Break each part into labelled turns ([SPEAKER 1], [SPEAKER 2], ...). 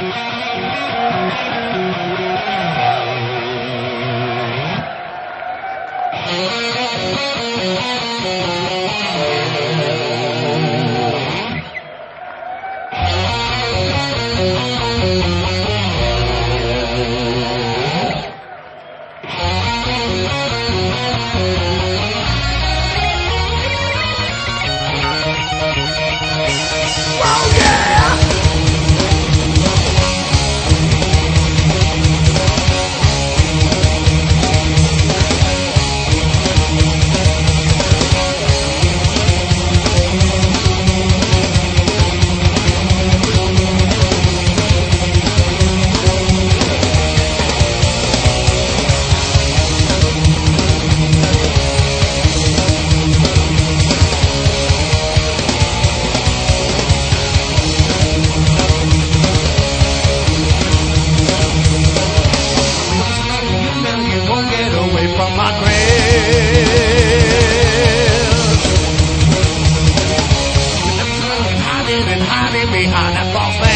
[SPEAKER 1] Behind that false man,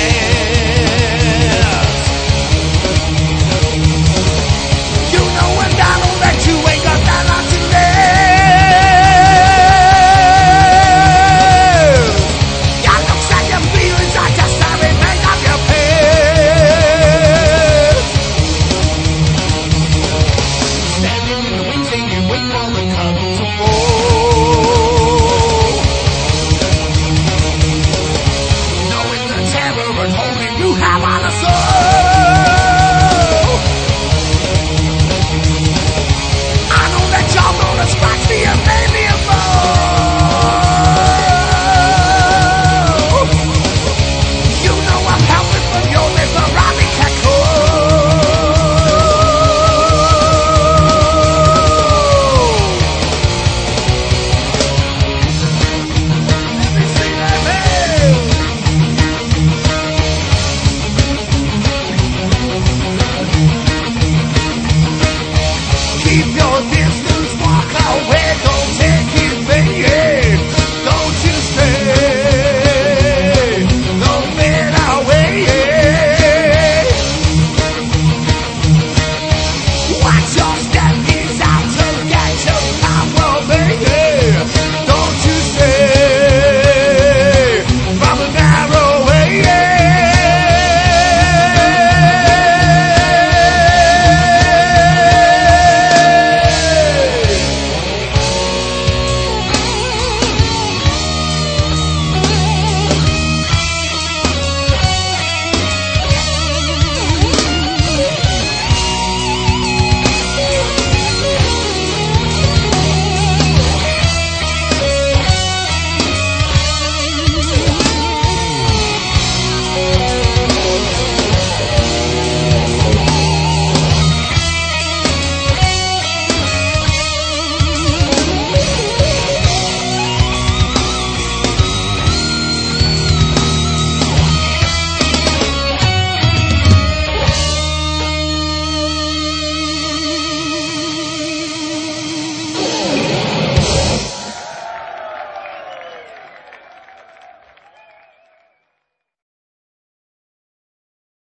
[SPEAKER 1] you know when I know that you ain't got that lot to live. Your looks and your feelings are just everything of your past. Standing in the wings and you wait for the curtain to fall, knowing the terror and holding you have on a sword.